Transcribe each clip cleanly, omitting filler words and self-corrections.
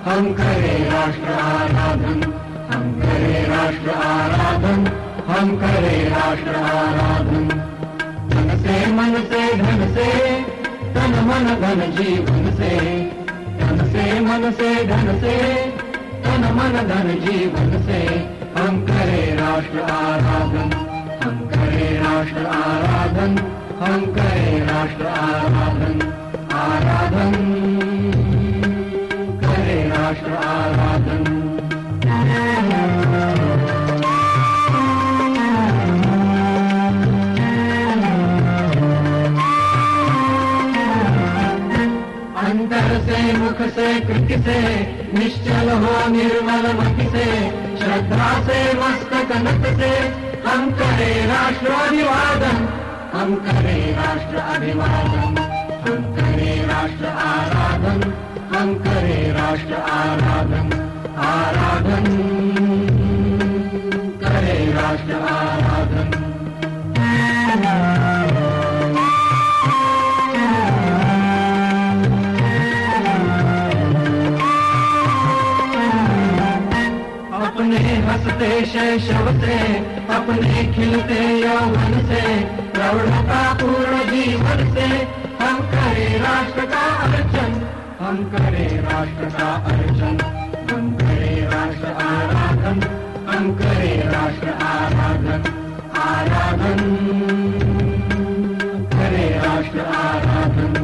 हम करें राष्ट्र आराधन, हम करें राष्ट्र आराधन, हम करें राष्ट्र आराधन। तन से मन से धन से, तन मन धन जीवन से, तन से मन से धन से, तन मन धन जीवन से, हम करें राष्ट्र आराधन, हम करें राष्ट्र आराधन, हम करें राष्ट्र आराधन, आराधन करें राष्ट्र आराधन। अंतर से मुख से कृति से, निश्चल हो निर्मल मति से, श्रद्धा से मस्तक नत से, हम करें राष्ट्र अभिवादन, हम करें राष्ट्र अभिवादन, हम करें राष्ट्र आराधन, हम करें राष्ट्र आराधन, आराधन करें राष्ट्र आराधन। अपने हंसते शैशव से, अपने खिलते यौवन से, प्रौढ़ता पूर्ण जीवन से, हम करें राष्ट्र का अर्चन, हम करें राष्ट्र का अर्चन, हम करें राष्ट्र आराधन, हम करें राष्ट्र आराधन, आराधन करें राष्ट्र आराधन।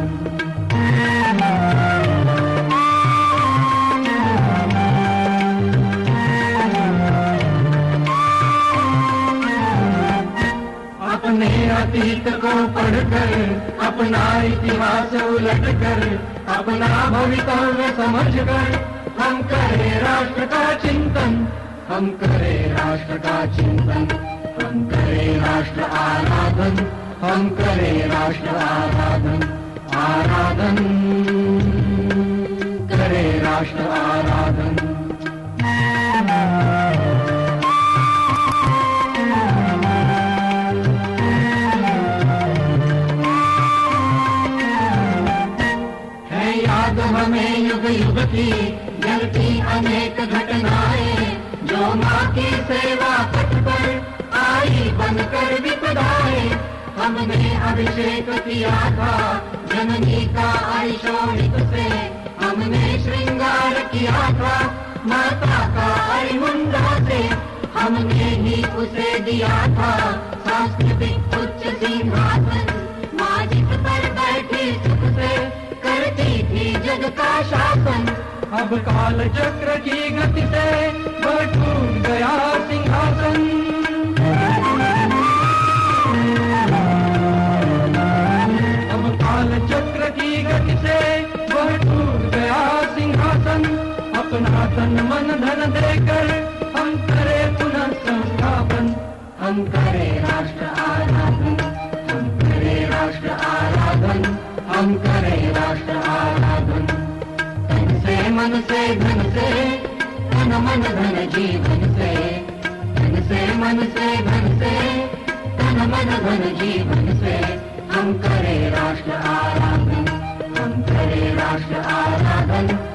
अपने अतीत को पढ़कर, अपना इतिहास उलटकर, अपना भवितव्य समझकर, हम करें राष्ट्र का चिंतन, हम करें राष्ट्र का चिंतन, हम करें राष्ट्र आराधन, हम करें राष्ट्र आराधन, आराधन करें राष्ट्र आराधन। याद हमें युग युग की जलती अनेक घटनाएं, जो माँ की सेवा पथ पर आई बनकर विपदाएं। हमने अभिषेक किया था जननी का अरिशोणित से, हमने श्रृंगार किया था माता का अरिमुंडा से, हमने ही उसे दिया था सांस्कृतिक उच्च सिंहासन। माँ जिस पर बैठी सुख से करती थी जग का शासन, अब काल चक्र की गति से वह टूट गया सिंहासन। अब काल चक्र की गति से वह टूट गया सिंहासन। अपना तन मन धन देकर हम करें पुनः संस्थापन, हम करें राष्ट्र आराधन, हम करें राष्ट्र आराधन, हम करें राष्ट्र आराधन। तन से मन से धन से, तन मन धन जीवन से, तन से मन से धन से, तन मन धन जीवन से, हम करें राष्ट्र आराधन, हम करें राष्ट्र आराधन,